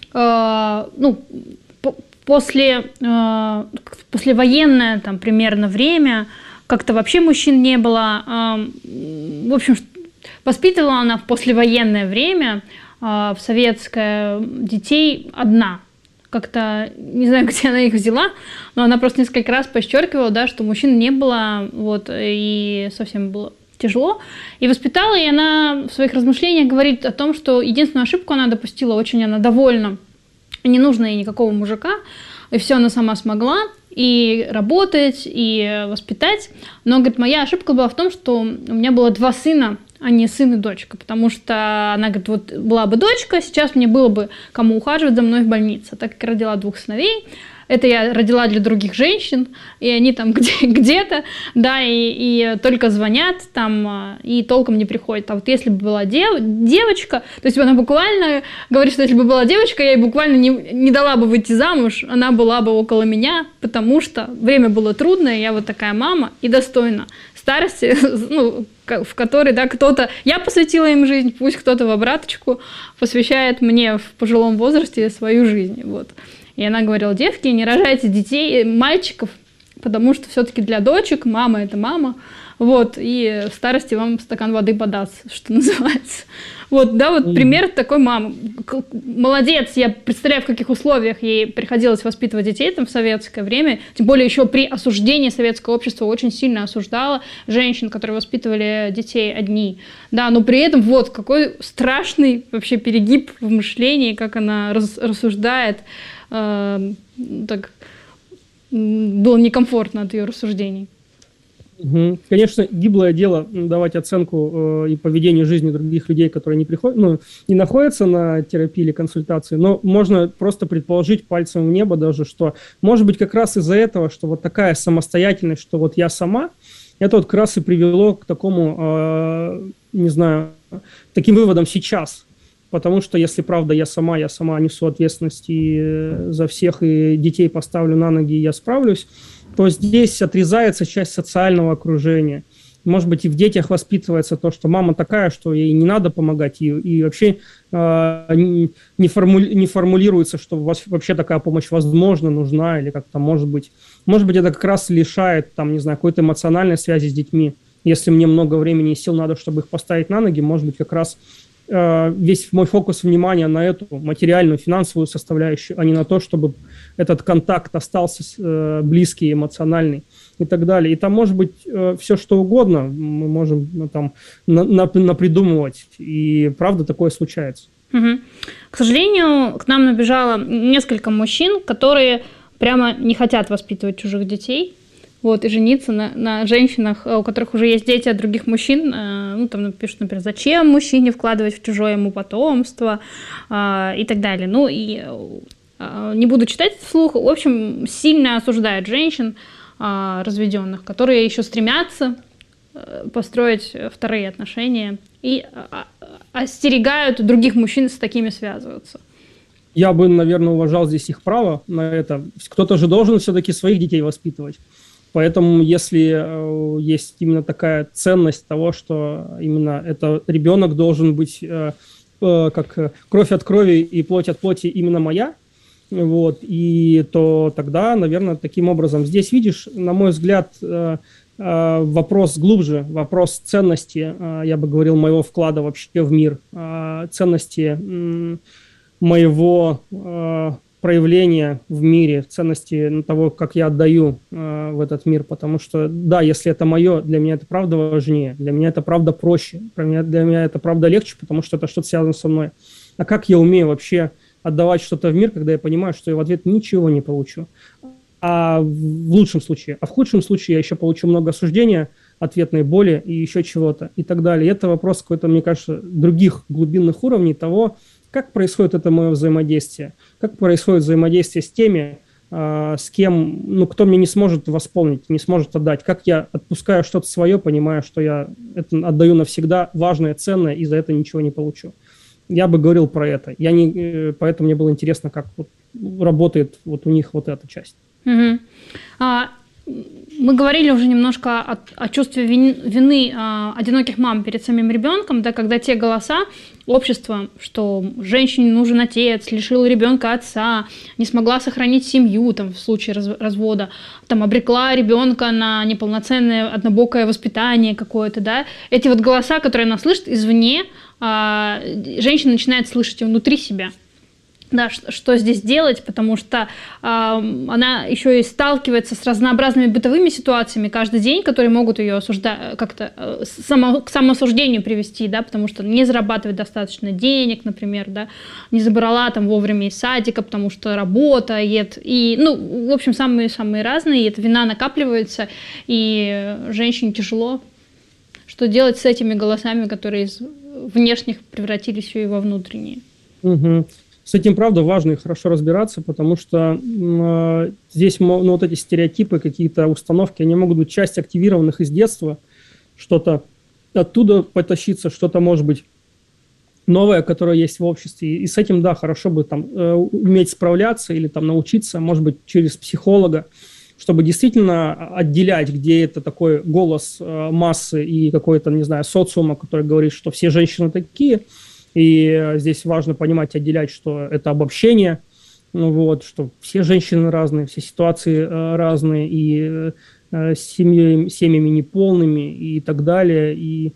послевоенное там примерно время, как-то вообще мужчин не было. В общем, воспитывала она в послевоенное время, в советское, детей одна. Как-то, не знаю, где она их взяла, но она просто несколько раз подчеркивала, да, что мужчин не было, и совсем было тяжело. И воспитала, и она в своих размышлениях говорит о том, что единственную ошибку она допустила, очень она довольна. Не нужно ей никакого мужика, и все она сама смогла, и работать, и воспитать. Но, говорит, моя ошибка была в том, что у меня было 2 сына, а не сын и дочка, потому что она говорит, была бы дочка, сейчас мне было бы кому ухаживать за мной в больнице. Так как я родила 2 сыновей, это я родила для других женщин, и они там где-то, да, и только звонят там, и толком не приходят. А вот если бы была девочка, то есть она буквально говорит, что если бы была девочка, я ей буквально не дала бы выйти замуж, она была бы около меня, потому что время было трудное, я вот такая мама и достойна старости, в которой, да, кто-то... Я посвятила им жизнь, пусть кто-то в обраточку посвящает мне в пожилом возрасте свою жизнь, вот. И она говорила, девки, не рожайте детей, мальчиков, потому что все-таки для дочек мама – это мама, вот, и в старости вам стакан воды подаст, что называется. Вот, да, вот пример такой мамы. Молодец, я представляю, в каких условиях ей приходилось воспитывать детей там в советское время, тем более еще при осуждении советского общества очень сильно осуждало женщин, которые воспитывали детей одни, да, но при этом вот какой страшный вообще перегиб в мышлении, как она рассуждает, так было некомфортно от ее рассуждений. Конечно, гиблое дело давать оценку и поведению жизни других людей, которые не находятся на терапии или консультации, но можно просто предположить пальцем в небо даже, что может быть как раз из-за этого, что вот такая самостоятельность, что вот я сама, это вот как раз и привело к такому, не знаю, таким выводам сейчас. Потому что если правда я сама несу ответственность и за всех, и детей поставлю на ноги, и я справлюсь, то здесь отрезается часть социального окружения. Может быть, и в детях воспитывается то, что мама такая, что ей не надо помогать, и вообще не формулируется, что вообще такая помощь возможна, нужна, или как-то может быть. Может быть, это как раз лишает, там, не знаю, какой-то эмоциональной связи с детьми. Если мне много времени и сил надо, чтобы их поставить на ноги, может быть, как раз весь мой фокус внимания на эту материальную, финансовую составляющую, а не на то, чтобы этот контакт остался близкий, эмоциональный и так далее. И там может быть все, что угодно, мы можем там напридумывать, и правда такое случается. Угу. К сожалению, к нам набежало несколько мужчин, которые прямо не хотят воспитывать чужих детей. Вот, и жениться на женщинах, у которых уже есть дети от других мужчин. Там пишут, например, зачем мужчине вкладывать в чужое ему потомство и так далее. Не буду читать вслух. В общем, сильно осуждают женщин разведенных, которые еще стремятся построить вторые отношения и остерегают других мужчин с такими связываться. Я бы, наверное, уважал здесь их право на это. Кто-то же должен все-таки своих детей воспитывать. Поэтому, если есть именно такая ценность того, что именно это ребенок должен быть как кровь от крови и плоть от плоти именно моя, вот, и то тогда, наверное, таким образом. Здесь, видишь, на мой взгляд, вопрос глубже, вопрос ценности, я бы говорил, моего вклада вообще в мир, ценности моего проявления в мире, ценности того, как я отдаю в этот мир, потому что, да, если это мое, для меня это правда важнее, для меня это правда проще, для меня это правда легче, потому что это что-то связано со мной. А как я умею вообще отдавать что-то в мир, когда я понимаю, что я в ответ ничего не получу? А в лучшем случае. А в худшем случае я еще получу много осуждения, ответной боли и еще чего-то и так далее. И это вопрос какой-то, мне кажется, других глубинных уровней того, как происходит это мое взаимодействие, как происходит взаимодействие с теми, с кем, ну, кто мне не сможет восполнить, не сможет отдать, как я отпускаю что-то свое, понимая, что я это отдаю навсегда, важное, ценное, и за это ничего не получу. Я бы говорил про это. Поэтому мне было интересно, как вот работает вот у них вот эта часть. Угу. Мы говорили уже немножко о чувстве вины одиноких мам перед самим ребенком, да, когда те голоса общества, что женщине нужен отец, лишила ребенка отца, не смогла сохранить семью там, в случае развода, там, обрекла ребенка на неполноценное однобокое воспитание какое-то, да, эти вот голоса, которые она слышит извне, женщина начинает слышать внутри себя. Да, что здесь делать, потому что она еще и сталкивается с разнообразными бытовыми ситуациями каждый день, которые могут ее осуждать, как-то к самоосуждению привести, да, потому что не зарабатывает достаточно денег, например, да, не забрала там вовремя из садика, потому что работает, и, ну, в общем, самые разные, и эта вина накапливается, и женщине тяжело. Что делать с этими голосами, которые из внешних превратились еще и во внутренние? Угу. С этим, правда, важно и хорошо разбираться, потому что здесь вот эти стереотипы, какие-то установки, они могут быть часть активированных из детства, что-то оттуда потащиться, что-то, может быть, новое, которое есть в обществе. И с этим, да, хорошо бы там уметь справляться или там научиться, может быть, через психолога, чтобы действительно отделять, где это такой голос массы и какой-то, не знаю, социума, который говорит, что все женщины такие. И здесь важно понимать, отделять, что это обобщение, ну вот, что все женщины разные, все ситуации разные, и семьями неполными, и так далее,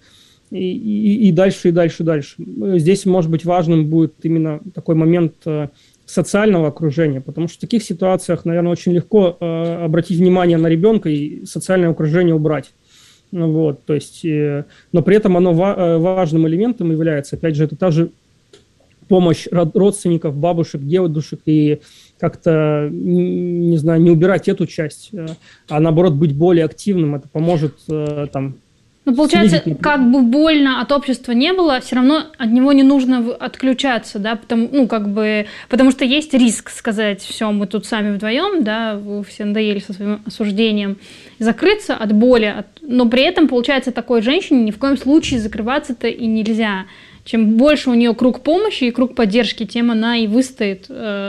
и дальше, и дальше, и дальше. Здесь, может быть, важным будет именно такой момент социального окружения, потому что в таких ситуациях, наверное, очень легко обратить внимание на ребенка и социальное окружение убрать. Вот, то есть, но при этом оно важным элементом является. Опять же, это та же помощь родственников, бабушек, дедушек, и как-то, не знаю, не убирать эту часть, а наоборот быть более активным. Это поможет там. Ну, получается, как бы больно от общества не было, все равно от него не нужно отключаться, да, потому что есть риск сказать: все, мы тут сами вдвоем, да, вы все надоели со своим осуждением, закрыться от боли, но при этом, получается, такой женщине ни в коем случае закрываться-то и нельзя. Чем больше у нее круг помощи и круг поддержки, тем она и выстоит,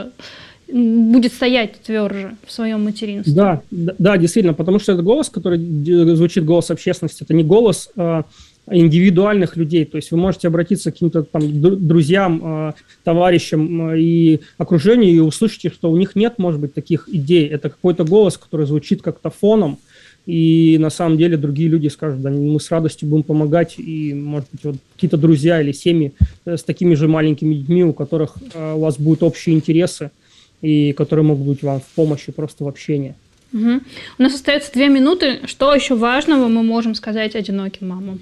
будет стоять тверже в своем материнстве. Да, действительно, потому что это голос, который звучит, голос общественности, это не голос индивидуальных людей, то есть вы можете обратиться к каким-то там друзьям, товарищам и окружению и услышите, что у них нет, может быть, таких идей, это какой-то голос, который звучит как-то фоном, и на самом деле другие люди скажут: да, мы с радостью будем помогать, и, может быть, вот какие-то друзья или семьи с такими же маленькими детьми, у которых у вас будут общие интересы, и которые могут быть вам в помощи просто в общении. Угу. У нас остается 2 минуты. Что еще важного мы можем сказать одиноким мамам?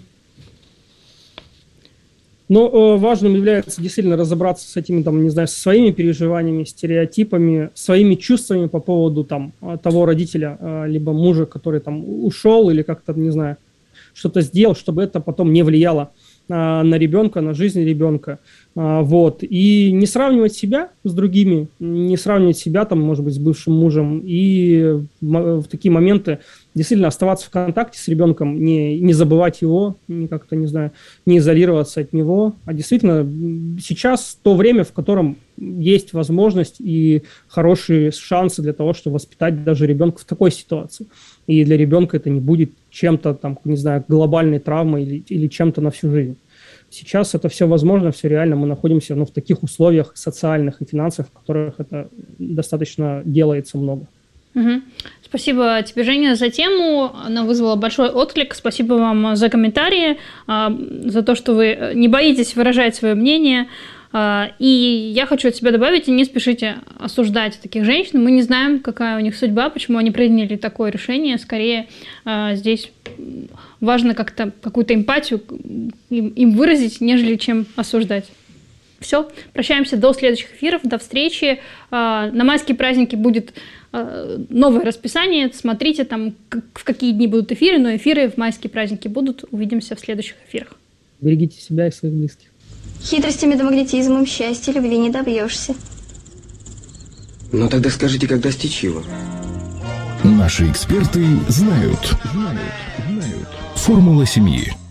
Но важным является действительно разобраться с этими, там, не знаю, со своими переживаниями, стереотипами, своими чувствами по поводу там, того родителя, либо мужа, который там ушел или как-то, не знаю, что-то сделал, чтобы это потом не влияло на ребенка, на жизнь ребенка. Вот. И не сравнивать себя с другими, не сравнивать себя, там, может быть, с бывшим мужем. И в такие моменты действительно оставаться в контакте с ребенком, не забывать его, как-то, не знаю, не изолироваться от него. А действительно сейчас то время, в котором есть возможность и хорошие шансы для того, чтобы воспитать даже ребенка в такой ситуации. И для ребенка это не будет чем-то, там, не знаю, глобальной травмой или чем-то на всю жизнь. Сейчас это все возможно, все реально. Мы находимся в таких условиях социальных и финансовых, в которых это достаточно делается много. Угу. Спасибо тебе, Женя, за тему. Она вызвала большой отклик. Спасибо вам за комментарии, за то, что вы не боитесь выражать свое мнение. И я хочу от себя добавить, не спешите осуждать таких женщин. Мы не знаем, какая у них судьба, почему они приняли такое решение. Скорее, здесь важно как-то какую-то эмпатию им выразить, нежели чем осуждать. Все, прощаемся до следующих эфиров, до встречи. На майские праздники будет новое расписание. Смотрите, там в какие дни будут эфиры, но эфиры в майские праздники будут. Увидимся в следующих эфирах. Берегите себя и своих близких. Хитростями да магнетизмом счастья любви не добьешься. Ну тогда скажите, как достичь его? Наши эксперты знают. Формула семьи.